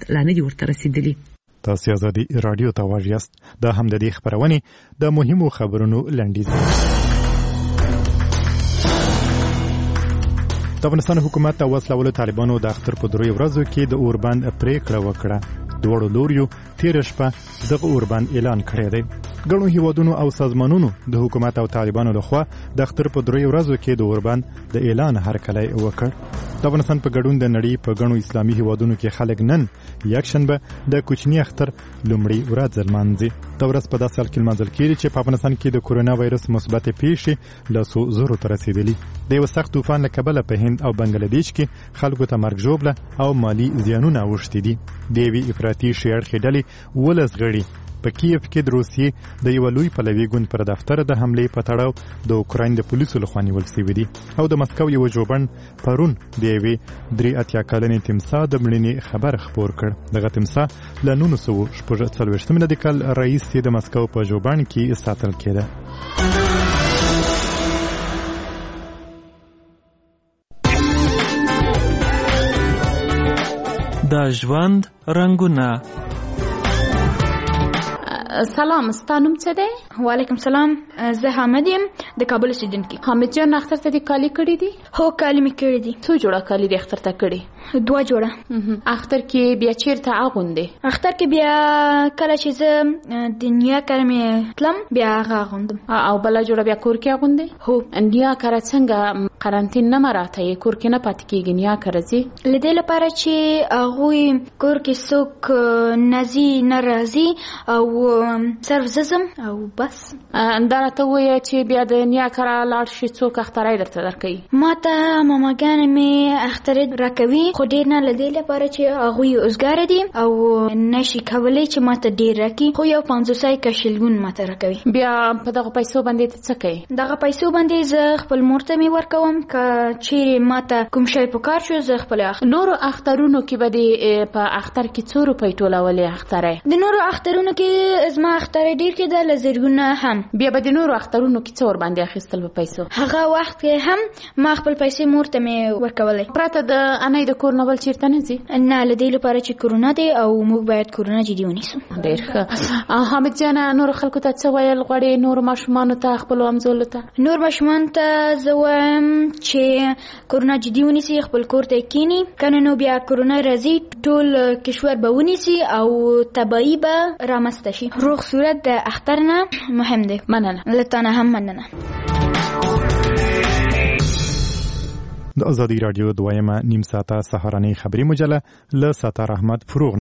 لا نه دي ورته رسیدلي. تاسو آزادي رادیو ته واژ یاست. دا هم د دې خبرونې د مهمو خبرونو لنډیز. د افغانستان حکومت او وسلوالو طالبانو د اختر په 3 ورځو کې د اوربند پریکړه وکړه. دوړو لوریو تیر شپه دغه اوربند اعلان کړی دی. ګڼو هیوادونو او سازمانونو د حکومت او طالبانو لخوا د اختر په 3 ورځو کې د اوربند د اعلان هرکلی وکړ. د افغانستان په ګډون د نړۍ په ګڼو اسلامي هیوادونو کې خلک نن یکشنبه د کوچني اختر لومړی ورځ لمانځي. دا ورځ په داسې حال کې لمانځل کېږي چې په افغانستان کې د کورونا وایرس مثبتې پیښې له 100 ته رسیدلي. د یو سخت طوفان له کبله په هند او بنگلادیش کې خلکو ته مرګ ژوبله او مالی زیانونه اوښتي دي. د یوې افراطي شیعه اړخې ډلې 12 غړي په کیف کې د روسیې د یو لوی پلوي ګوند پر دفتر د حملې په تړاو د اوکراین د پولیسو لخوا نیول شوي دي. او د مسکو یو ژوبڼ پرون د یوې 83 کلنې تمساح د مړینې خبر خپور کړ. دغه تمساح له 1946 د کال راهیسې د مسکو په ژوبڼ کې ساتل کېده. د ژوند رنگونه. سلام، ستانم څه دی؟ وعلیکم سلام، زه حامد یم د کابل اوسیدونکي. حامد جان، اختر ته دې کالي کړي دي؟ هو، کالي مې کړي دي. څو جوړه کالي دې اختر ته کړي؟ 2 جوړه. اختر کې بیا چیرته اغوندې؟ اختر کې بیا کله چې زه د نیا کره مې تلم بیا هغه اغوندم. او بله جوړه بیا کور کې اغوندې؟ هو. نیا کره څنګه قرنطین نه مراته یې کور کې نه پاتې کېږي؟ نیا کره ځي له دې لپاره چې هغوی کور کې څوک نه ځي نه راځي او صرف زم او بس. دا راته ووایه چې بیا د نیا کره لاړ شي څوک اختری درته درکوي؟ ما ته ماماګانې مې اختری راکوي، خو ډېر نه، له دې لپاره چې هغوی اوزګاره دي او نشي کولی چې ما ته ډېر راکړي، خو یو 500 که شلګون ما ته راکوي. بیا په دغه پیسو باندې ته څه کوي؟ دغه پیسو باندې زه خپل مور ته مې ورکوم، که چیرې ما ته کوم شی پکار شو زه خپل اخلم. نورو اخترونو کې به دې په اختر کې څو روپۍ ټولولې اختری؟ د نورو اخترونو کې زما اختر ډېر کېده، له زرګونه هم. بیا به د نورو اخترونو کې څه ورباندې اخیستل په پیسو؟ هغه وخت کې هم ما خپل پیسې مور ته مې ورکولې. پرته د انۍ د کور نه بل چېرته نه ځي؟ نه، له دې لپاره چې کورونا دی او موږ باید کورونا جدي ونیسو. ډېر ښه. حامد جانه، نورو خلکو ته څه ویل غواړې؟ نورو ماشومانو ته، خپلو همزولو ته؟ نور ماشومانو ته زه وایم چې کورونا جدي ونیسي، خپل کور ته کینی، کنه نو بیا کورونا راځي ټول کشور به ونیسي او تباهي به رامنځته شي. روغ صورت د اختر نه مهم دی. مننه. له تا نه هم مننه. د آزادي رادیو دویمه نیم ساعته سهارنۍ خبري مجله له ستار احمد فروغ